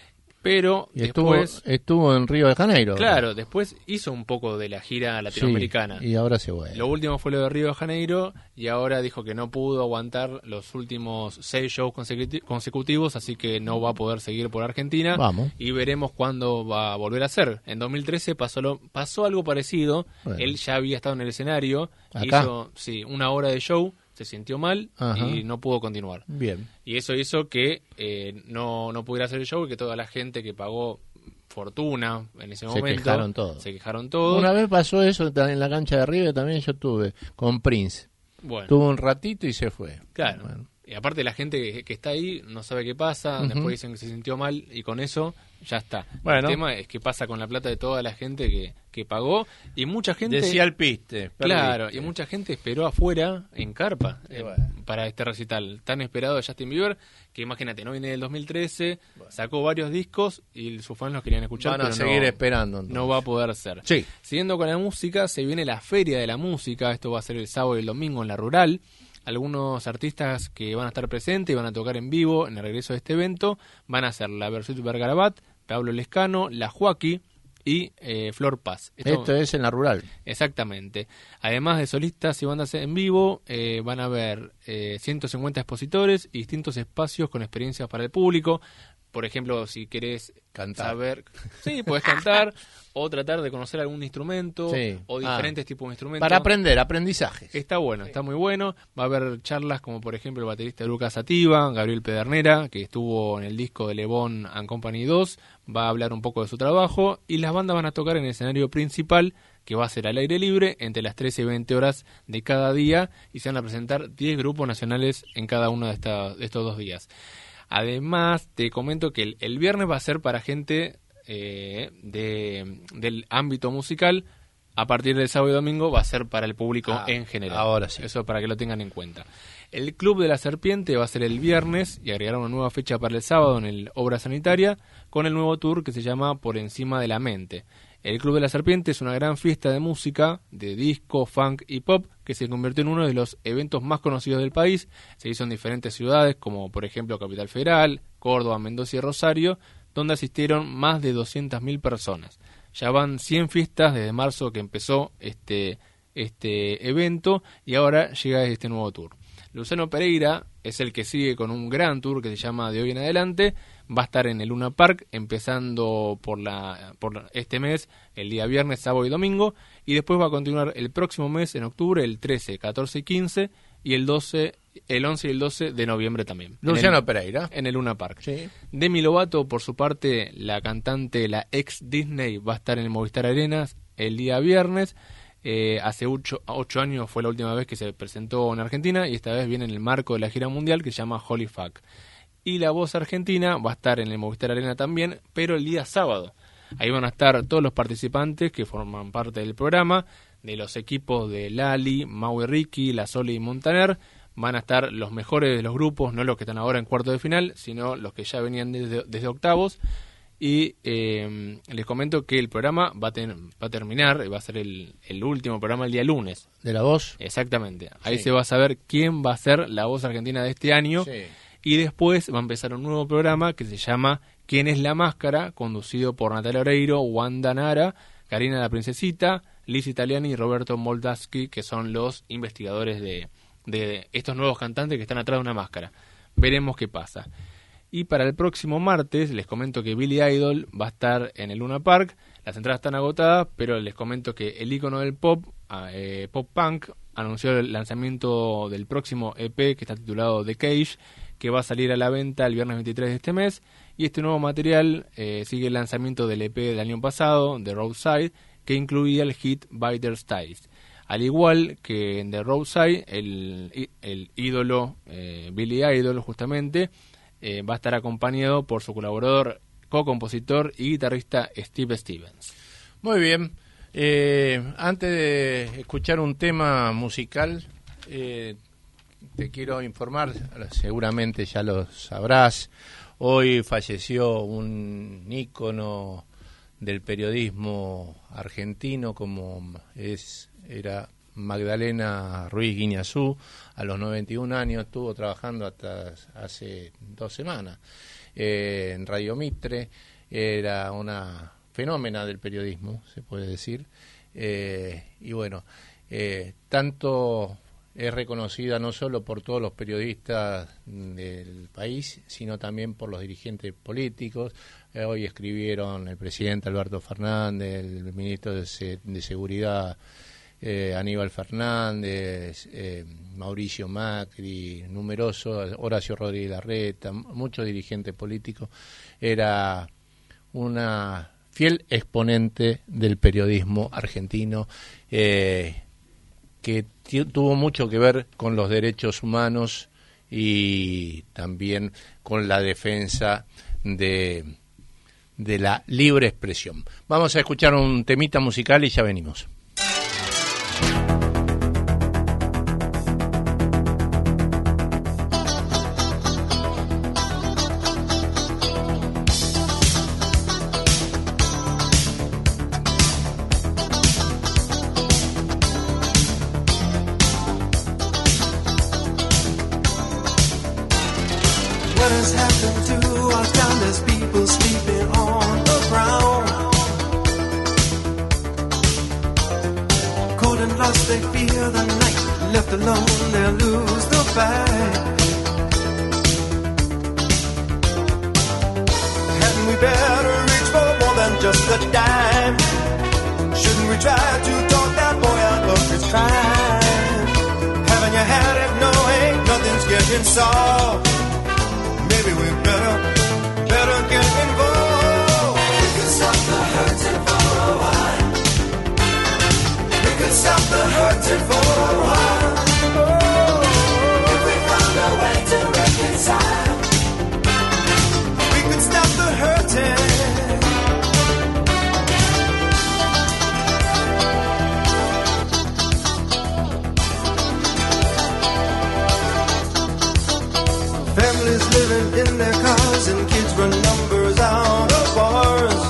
Pero Y estuvo, después, estuvo en Río de Janeiro. claro, después hizo un poco de la gira latinoamericana. Sí, y ahora se vuelve. Lo último fue lo de Río de Janeiro y ahora dijo que no pudo aguantar los últimos seis shows consecuti- consecutivos, así que no va a poder seguir por Argentina. Vamos. Y veremos cuándo va a volver a hacer. En dos mil trece pasó, lo, pasó algo parecido. Bueno. Él ya había estado en el escenario, ¿Acá? hizo sí, una hora de show, se sintió mal Ajá. y no pudo continuar. Bien. Y eso hizo que eh, no, no pudiera hacer el show y que toda la gente que pagó fortuna en ese Se momento quejaron todos. se quejaron todos. Una vez pasó eso en la cancha de River, también yo tuve con Prince. Bueno. Tuvo un ratito y se fue. Claro. Bueno. Y aparte la gente que, que está ahí no sabe qué pasa, Ujú. después dicen que se sintió mal y con eso ya está. Bueno. El tema es que pasa con la plata de toda la gente que, que pagó y mucha gente... Decía el piste. Claro, perdiste. y mucha gente esperó afuera, en carpa, Y eh, bueno. para este recital tan esperado de Justin Bieber, que imagínate, no viene del dos mil trece, sacó varios discos y sus fans los querían escuchar, Van a pero seguir no, esperando. entonces. no va a poder ser. Sí. Siguiendo con la música, se viene la Feria de la Música, esto va a ser el sábado y el domingo en la Rural. Algunos artistas que van a estar presentes y van a tocar en vivo en el regreso de este evento van a ser la Versuit Vergarabat, Pablo Lescano, la Joaquí y eh, Flor Paz. Esto- Esto es en la rural. Exactamente. Además de solistas y bandas en vivo, eh, van a haber eh, ciento cincuenta expositores y distintos espacios con experiencias para el público. Por ejemplo, si querés Cantar. saber... Sí, podés cantar o tratar de conocer algún instrumento Sí. o Ah. diferentes tipos de instrumentos. Para aprender, aprendizajes. Está bueno, está muy bueno. Va a haber charlas como por ejemplo el baterista Lucas Sativa, Gabriel Pedernera, que estuvo en el disco de Le Bon and Company dos, va a hablar un poco de su trabajo y las bandas van a tocar en el escenario principal, que va a ser al aire libre entre las trece y veinte horas de cada día y se van a presentar diez grupos nacionales en cada uno de, esta- de estos dos días. Además, te comento que el, el viernes va a ser para gente eh, de, del ámbito musical. A partir del sábado y domingo va a ser para el público Ah, en general. ahora sí. Eso para que lo tengan en cuenta. El Club de la Serpiente va a ser el viernes y agregará una nueva fecha para el sábado en el Obra Sanitaria con el nuevo tour que se llama Por Encima de la Mente. El Club de la Serpiente es una gran fiesta de música, de disco, funk y pop que se convirtió en uno de los eventos más conocidos del país. Se hizo en diferentes ciudades como por ejemplo Capital Federal, Córdoba, Mendoza y Rosario, donde asistieron más de doscientas mil personas. Ya van cien fiestas desde marzo que empezó este, este evento y ahora llega este nuevo tour. Luciano Pereira es el que sigue con un gran tour que se llama De Hoy en Adelante. Va a estar en el Luna Park empezando por, la, por este mes, el día viernes, sábado y domingo. Y después va a continuar el próximo mes, en octubre, el trece, catorce y quince. Y el doce, el once y el doce de noviembre también. Luciano en el, Pereira. En el Luna Park. Sí. Demi Lovato, por su parte, la cantante, la ex Disney, va a estar en el Movistar Arenas el día viernes. Eh, hace ocho, ocho años fue la última vez que se presentó en Argentina y esta vez viene en el marco de la gira mundial que se llama Holy Fuck. Y la voz argentina va a estar en el Movistar Arena también, pero el día sábado. Ahí van a estar todos los participantes que forman parte del programa, de los equipos de Lali, Mau y Ricky, La Sole y Montaner. Van a estar los mejores de los grupos, no los que están ahora en cuarto de final, sino los que ya venían desde, desde octavos. Y eh, les comento que el programa va a, ten, va a terminar, va a ser el, el último programa el día lunes. ¿De la voz? Exactamente. Ahí Sí. se va a saber quién va a ser la voz argentina de este año. Sí. Y después va a empezar un nuevo programa que se llama ¿Quién es la máscara? Conducido por Natalia Oreiro, Wanda Nara, Karina la Princesita, Liz Italiani y Roberto Moldavsky, que son los investigadores de, de estos nuevos cantantes que están atrás de una máscara. Veremos qué pasa. Y para el próximo martes les comento que Billy Idol va a estar en el Luna Park. Las entradas están agotadas, pero les comento que el ícono del pop, eh, pop punk, anunció el lanzamiento del próximo E P que está titulado The Cage, que va a salir a la venta el viernes veintitrés de este mes. Y este nuevo material eh, sigue el lanzamiento del E P del año pasado, The Roadside, que incluía el hit Biter Styles. Al igual que en The Roadside, el, el ídolo eh, Billy Idol justamente eh, va a estar acompañado por su colaborador, co-compositor y guitarrista Steve Stevens. Muy bien. Eh, antes de escuchar un tema musical, eh, te quiero informar, seguramente ya lo sabrás, hoy falleció un ícono del periodismo argentino como es era Magdalena Ruiz Guiñazú. A los noventa y un años estuvo trabajando hasta hace dos semanas eh, en Radio Mitre. Era una fenómena del periodismo, se puede decir, eh, y bueno, eh, tanto es reconocida no solo por todos los periodistas del país, sino también por los dirigentes políticos. Eh, hoy escribieron el presidente Alberto Fernández, el ministro de, Se- de Seguridad eh, Aníbal Fernández, eh, Mauricio Macri, numerosos, Horacio Rodríguez Larreta, muchos dirigentes políticos. Era una fiel exponente del periodismo argentino, eh, que t- tuvo mucho que ver con los derechos humanos y también con la defensa de, de la libre expresión. Vamos a escuchar un temita musical y ya venimos. What has happened to our countless people sleeping on the ground? Cold and lost, they fear the night. Left alone, they'll lose the fight. Hadn't we better reach for more than just a dime? Shouldn't we try to talk that boy out of his crime? Haven't you had it knowing nothing's getting solved? Maybe we better, better get involved. We could stop the hurting for a while. We could stop the hurting for a while. Oh, if we found a way to reconcile, we could stop the hurting. Families living in their cars and kids run numbers out of bars.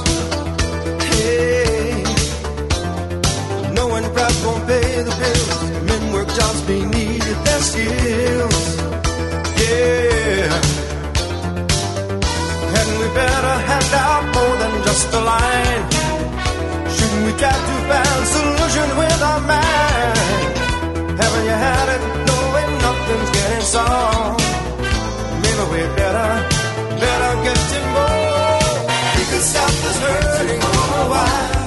Hey, no one perhaps won't pay the bills. Men work jobs beneath their skills. Yeah, hadn't we better hand out more than just a line? Shouldn't we try to find solutions with our mind? Haven't you had it knowing nothing's getting solved? Maybe we better, better get involved. We could stop this hurting for a while.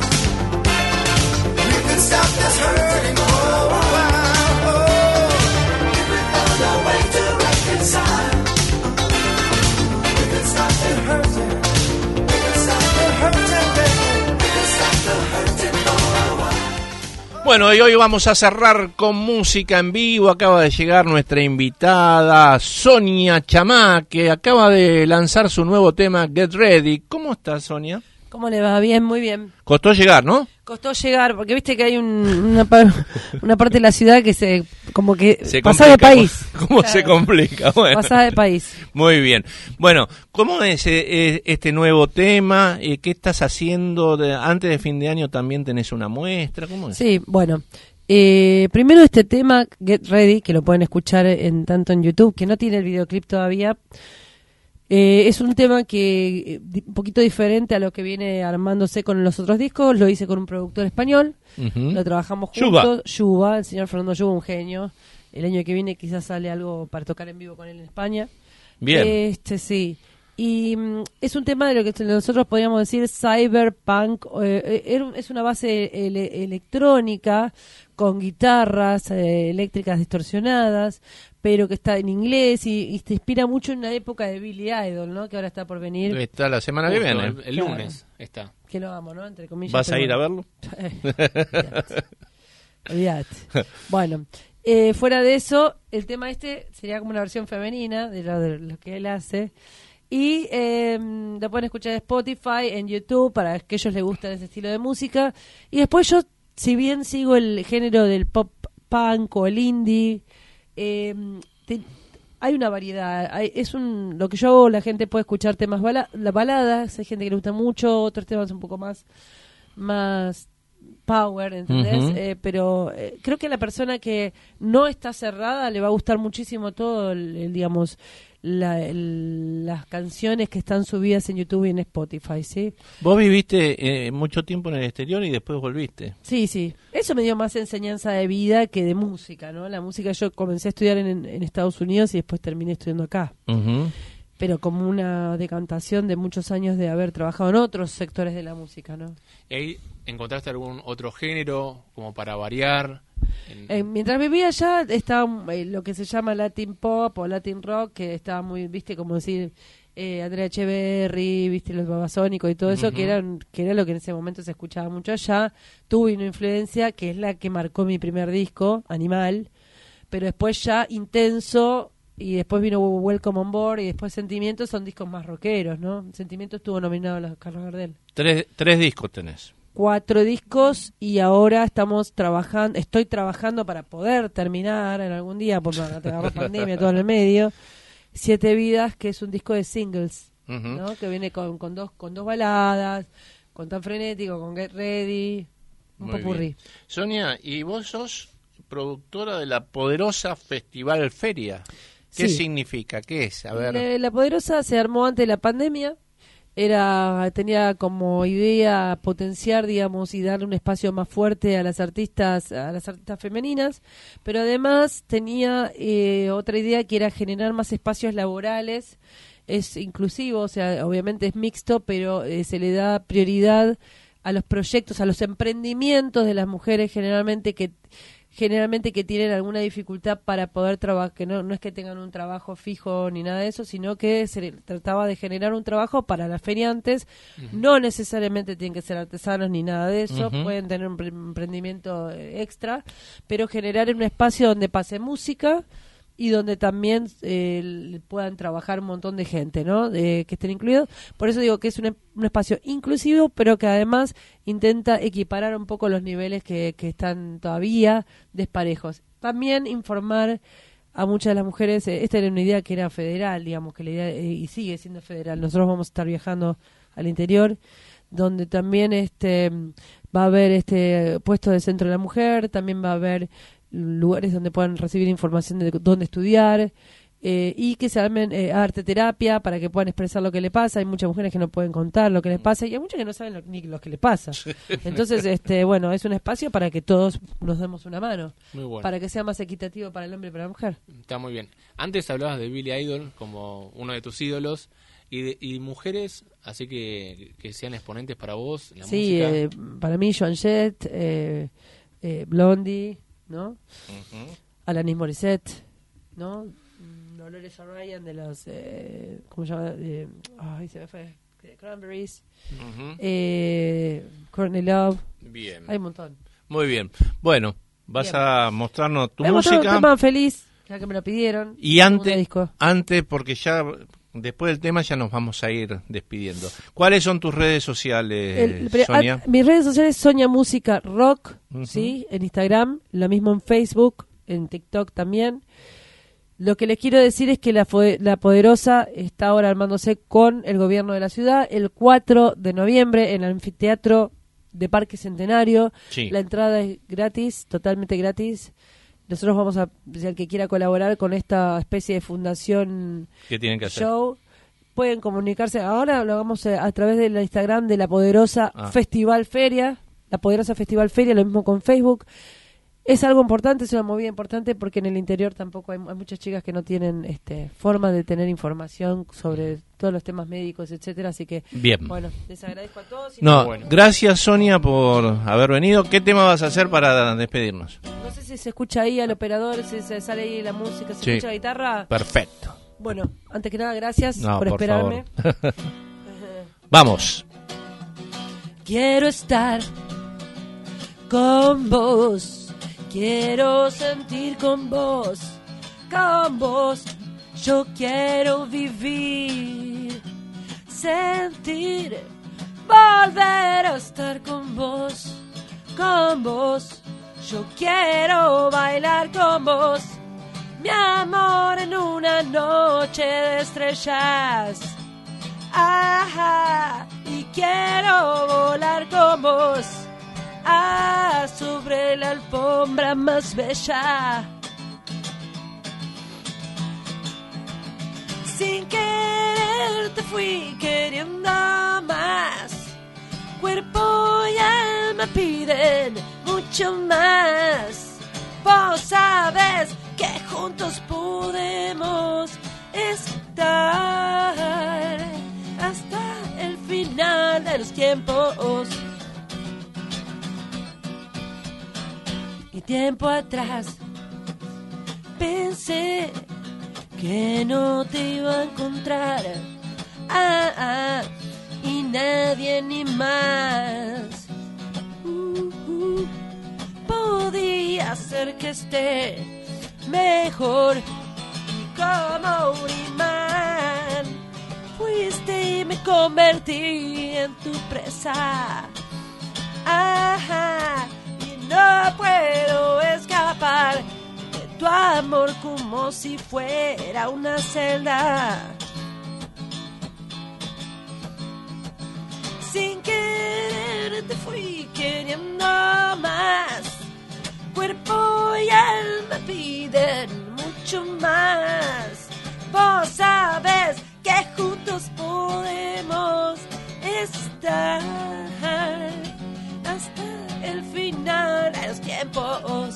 We could stop this hurting for a while. Oh, if we found a way to reconcile, we could stop the hurting. We could stop the hurting, baby. We could stop the hurting for a while. Bueno, y hoy vamos a cerrar con música en vivo. Acaba de llegar nuestra invitada Sonia Chamá, que acaba de lanzar su nuevo tema Get Ready. ¿Cómo estás, Sonia? ¿Cómo le va? Bien, muy bien. Costó llegar, ¿no? Costó llegar, porque viste que hay un, una, pa- una parte de la ciudad que se, como que Se pasa de complica. país. ¿Cómo Claro. se complica? Bueno. Pasa de país. Muy bien. Bueno, ¿cómo es eh, este nuevo tema? Eh, ¿Qué estás haciendo? De, antes de fin de año también tenés una muestra. ¿Cómo es? Sí, bueno. Eh, primero este tema, Get Ready, que lo pueden escuchar en tanto en YouTube, que no tiene el videoclip todavía. Eh, es un tema que eh, di- un poquito diferente a lo que viene armándose con los otros discos. Lo hice con un productor español. Ujú. Lo trabajamos Yuba. juntos. Yuba, el señor Fernando Yuba, un genio. El año que viene quizás sale algo para tocar en vivo con él en España. Bien. Este, sí. Y mm, es un tema de lo que nosotros podríamos decir cyberpunk. eh, eh, era un- es una base ele- electrónica con guitarras eh, eléctricas distorsionadas, pero que está en inglés y, y te inspira mucho en una época de Billy Idol, ¿no? Que ahora está por venir. Está la semana que Justo, viene. el, el Claro. lunes está. Que lo amo, ¿no? Entre comillas. ¿Vas a pero ir a bueno. verlo? Olvídate. Bueno, eh, fuera de eso, el tema este sería como una versión femenina de lo, de lo que él hace. Y eh, lo pueden escuchar en Spotify, en YouTube, para aquellos les gusta ese estilo de música. Y después yo, si bien sigo el género del pop punk o el indie, eh, te, hay una variedad. Hay, es un lo que yo hago, la gente puede escuchar temas bala, las baladas, hay gente que le gusta mucho, otros temas un poco más, más power, ¿entendés? Uh-huh. Eh, pero eh, creo que a la persona que no está cerrada le va a gustar muchísimo todo, el, el, digamos, la, el, las canciones que están subidas en YouTube y en Spotify, ¿sí? Vos viviste eh, mucho tiempo en el exterior y después volviste. Sí, sí. Eso me dio más enseñanza de vida que de música, ¿no? La música yo comencé a estudiar en, en Estados Unidos y después terminé estudiando acá. Uh-huh. Pero como una decantación de muchos años de haber trabajado en otros sectores de la música, ¿no? ¿Y ahí encontraste algún otro género como para variar? En... Eh, mientras vivía allá estaba eh, lo que se llama Latin Pop o Latin Rock, que estaba muy, viste, como decir eh, Andrea Echeverry, viste, los Babasónicos y todo eso, Uh-huh. que eran que era lo que en ese momento se escuchaba mucho allá. Tuve una influencia que es la que marcó mi primer disco, Animal, pero después ya Intenso, y después vino Welcome on Board, y después Sentimientos, son discos más rockeros, ¿no? Sentimientos estuvo nominado a los Carlos Gardel. Tres, tres discos tenés. Cuatro discos, y ahora estamos trabajando, estoy trabajando para poder terminar en algún día, por la, la pandemia, todo en el medio, Siete Vidas, que es un disco de singles, Uh-huh. ¿no? Que viene con, con dos con dos baladas, con Tan Frenético, con Get Ready, un Muy popurrí. bien. Sonia, y vos sos productora de la poderosa Festival Feria. ¿Qué Sí. significa? ¿Qué es? A ver. La, la Poderosa se armó antes de la pandemia. Era tenía como idea potenciar, digamos, y darle un espacio más fuerte a las artistas, a las artistas femeninas, pero además tenía eh, otra idea que era generar más espacios laborales. Es inclusivo, o sea, obviamente es mixto, pero eh, se le da prioridad a los proyectos, a los emprendimientos de las mujeres generalmente que generalmente que tienen alguna dificultad para poder trabajar, que no, no es que tengan un trabajo fijo ni nada de eso, sino que se trataba de generar un trabajo para las feriantes. Uh-huh. No necesariamente tienen que ser artesanos ni nada de eso, uh-huh. Pueden tener un emprendimiento extra, pero generar un espacio donde pase música y donde también eh, puedan trabajar un montón de gente, ¿no? Eh, que estén incluidos. Por eso digo que es un, un espacio inclusivo, pero que además intenta equiparar un poco los niveles que, que están todavía desparejos. También informar a muchas de las mujeres, eh, esta era una idea que era federal, digamos, que la idea, eh, y sigue siendo federal. Nosotros vamos a estar viajando al interior, donde también este va a haber este puesto de centro de la mujer, también va a haber lugares donde puedan recibir información de dónde estudiar, eh, y que se armen eh, arte terapia para que puedan expresar lo que le pasa. Hay muchas mujeres que no pueden contar lo que les pasa y hay muchas que no saben lo, ni lo que les pasa. Entonces, este bueno, es un espacio para que todos nos demos una mano, muy bueno, para que sea más equitativo para el hombre y para la mujer. Está muy bien. Antes hablabas de Billy Idol como uno de tus ídolos y, de, y mujeres, así que que sean exponentes para vos en la sí, música. Eh, para mí Joan Jett, eh, eh, Blondie, ¿no? Uh-huh. Alanis Morissette, ¿no? Dolores O'Riordan de los eh, ¿cómo se llama? Eh, ay, se me fue. Cranberries. Uh-huh. eh, Courtney Love. Bien. Hay un montón. Muy bien. Bueno, vas bien. a mostrarnos tu Voy a música. mostrar un tema feliz, ya que me lo pidieron. Y antes, antes, porque ya después del tema ya nos vamos a ir despidiendo. ¿Cuáles son tus redes sociales, El, pero, Sonia? A, mis redes sociales, Sonia Música Rock, uh-huh. ¿sí? En Instagram, lo mismo en Facebook, en TikTok también. Lo que les quiero decir es que la, la Poderosa está ahora armándose con el gobierno de la ciudad el cuatro de noviembre en el anfiteatro de Parque Centenario. Sí. La entrada es gratis, totalmente gratis. Nosotros vamos a, si el que quiera colaborar con esta especie de fundación ¿Qué tienen que hacer? show, pueden comunicarse. Ahora lo hagamos a, a través del Instagram de la Poderosa ah. Festival Feria. La Poderosa Festival Feria, lo mismo con Facebook. Es algo importante, es una movida importante porque en el interior tampoco hay, hay muchas chicas que no tienen este forma de tener información sobre todos los temas médicos, etcétera, así que bien. Bueno, les agradezco a todos. Y no, bueno. Gracias Sonia por haber venido. ¿Qué tema vas a hacer para despedirnos? No sé si se escucha ahí al operador, si se sale ahí la música, se sí. escucha la guitarra. Perfecto. Bueno, antes que nada, gracias no, por, por esperarme. Vamos. Quiero estar con vos. Quiero sentir con vos, con vos, yo quiero vivir sentir volver a estar con vos, con vos. Yo quiero bailar con vos, mi amor, en una noche de estrellas. Ajá, y quiero volar con vos, ah, sobre la alfombra más bella. Sin querer te fui queriendo más, cuerpo y alma piden mucho más. Vos sabes que juntos podemos estar hasta el final de los tiempos. Y tiempo atrás pensé que no te iba a encontrar, ah, ah, y nadie ni más uh, uh, podía ser que esté mejor. Y como un imán fuiste y me convertí en tu presa, ajá, y no puedo escapar de tu amor como si fuera una celda. Sin querer te fui queriendo más, cuerpo y alma piden mucho más. Vos sabes que juntos podemos estar hasta el final de los tiempos.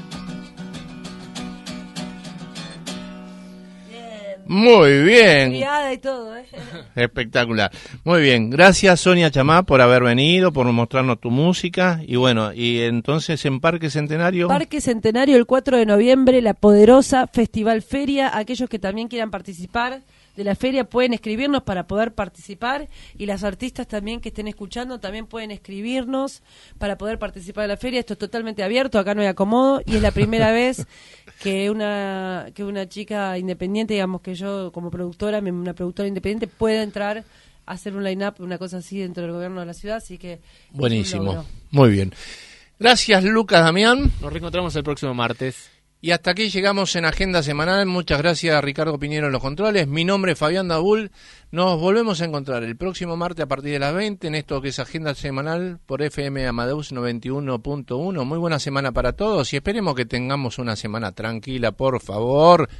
Muy bien. Criada y todo, ¿eh? Espectacular. Muy bien. Gracias, Sonia Chamá, por haber venido, por mostrarnos tu música. Y bueno, y entonces en Parque Centenario. Parque Centenario, el cuatro de noviembre, la poderosa Festival Feria. Aquellos que también quieran participar de la feria pueden escribirnos para poder participar, y las artistas también que estén escuchando también pueden escribirnos para poder participar de la feria. Esto es totalmente abierto, acá no hay acomodo, y es la primera vez que una que una chica independiente, digamos que yo como productora, una productora independiente, pueda entrar a hacer un line-up, una cosa así dentro del gobierno de la ciudad, así que buenísimo, muy bien. Gracias, Lucas Damián. Nos reencontramos el próximo martes. Y hasta aquí llegamos en Agenda Semanal. Muchas gracias a Ricardo Piñero en los controles. Mi nombre es Fabián Dabul. Nos volvemos a encontrar el próximo martes a partir de las veinte en esto que es Agenda Semanal por F M Amadeus noventa y uno punto uno. Muy buena semana para todos y esperemos que tengamos una semana tranquila, por favor.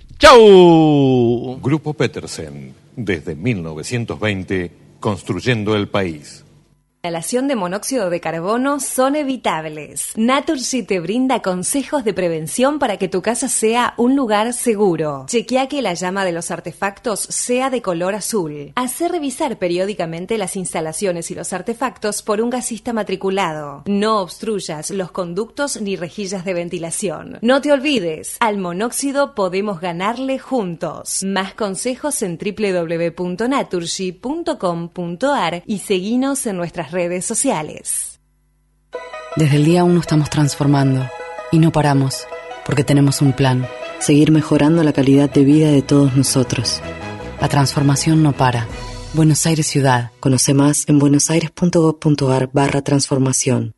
¡Chau! Grupo Petersen, desde mil novecientos veinte, construyendo el país. La inhalación de monóxido de carbono son evitables. Naturgy te brinda consejos de prevención para que tu casa sea un lugar seguro. Chequea que la llama de los artefactos sea de color azul. Hacé revisar periódicamente las instalaciones y los artefactos por un gasista matriculado. No obstruyas los conductos ni rejillas de ventilación. No te olvides, al monóxido podemos ganarle juntos. Más consejos en doble u doble u doble u punto naturgy punto com punto a r y seguinos en nuestras redes sociales. Desde el día uno estamos transformando y no paramos, porque tenemos un plan, seguir mejorando la calidad de vida de todos nosotros. La transformación no para. Buenos Aires Ciudad. Conoce más en buenosaires.gov.ar barra transformación.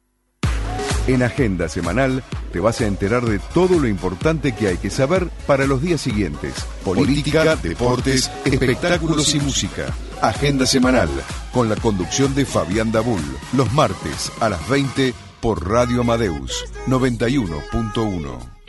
En Agenda Semanal te vas a enterar de todo lo importante que hay que saber para los días siguientes. Política, deportes, espectáculos y música. Agenda Semanal, con la conducción de Fabián Dabul, los martes a las veinte por Radio Amadeus noventa y uno punto uno.